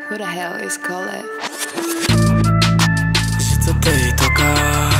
Who the hell is Kole? Жицата и тока,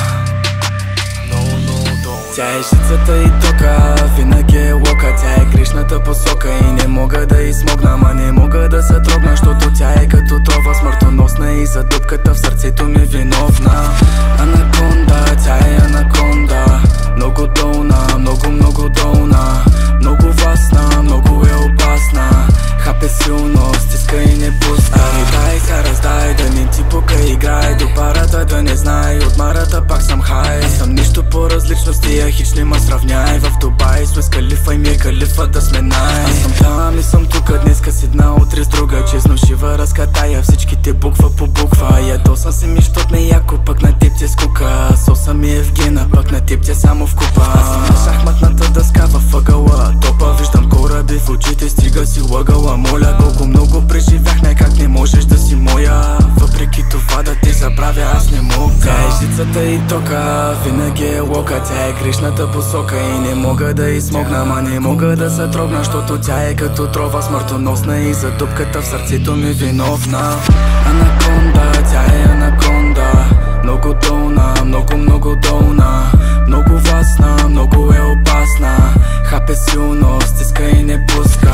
тя е жицата и тока, винаги е лока. Тя е грешната посока и не мога да измогна, ма не мога да се трогна, защото тя е като трова, смъртоносна и за дупката в сърцето ми виновна. Анаконда, тя е анаконда, много долна, много долна, много властна, много е опасна. Хапе силно, стиска и не пуска. Дай се раздай, да не ти пука, играй до парата, да не знае. От марата пак съм хай. Аз съм нищо по-различно с тия хич, не ма сравняй. В Дубай с Уиз Калифа и ми е калифа да сме най. Аз съм там и съм тука, днеска с една, утре с друга. Честно шива разкатая всичките буква по буква. Ядосам се ми, щот ме яко, пък на теб те скука. Соса ми е в гена, пък на теб те само в купа. Аз съм на шахматната дъска във ъгъла. Топа виждам кораби в очите, стига си лъгала. Моля, колко много преживяхме, как не можеш да си моя. Въпреки това да те забравя, аз не мога. Тя е жицата и тока, винаги е лока. Тя е грешната посока и не мога да измогна, ма не мога да се трогна, защото тя е като трова, смъртоносна и за дупката в сърцето ми виновна. Анаконда, тя е анаконда, много долна, много долна, много властна, много е опасна. Хапе силно, стиска и не пуска.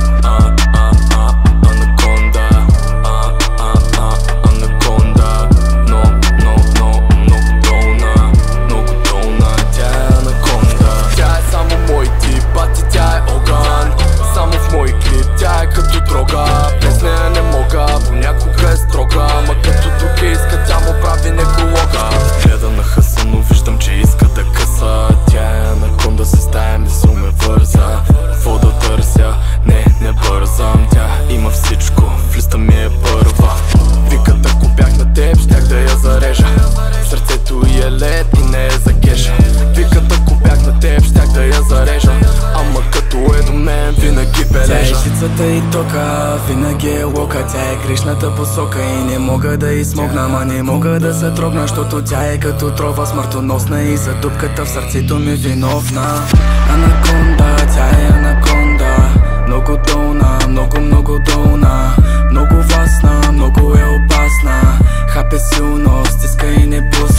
Тя е жицата и тока, винаги е лока. Тя е грешната посока и не мога да измогна, ма не мога да се трогна, защото тя е като трова, смъртоносна и за дупката в сърцето ми виновна. Анаконда, тя е анаконда, много долна, много долна, много властна, много е опасна. Хапе силно, стиска и не пуска.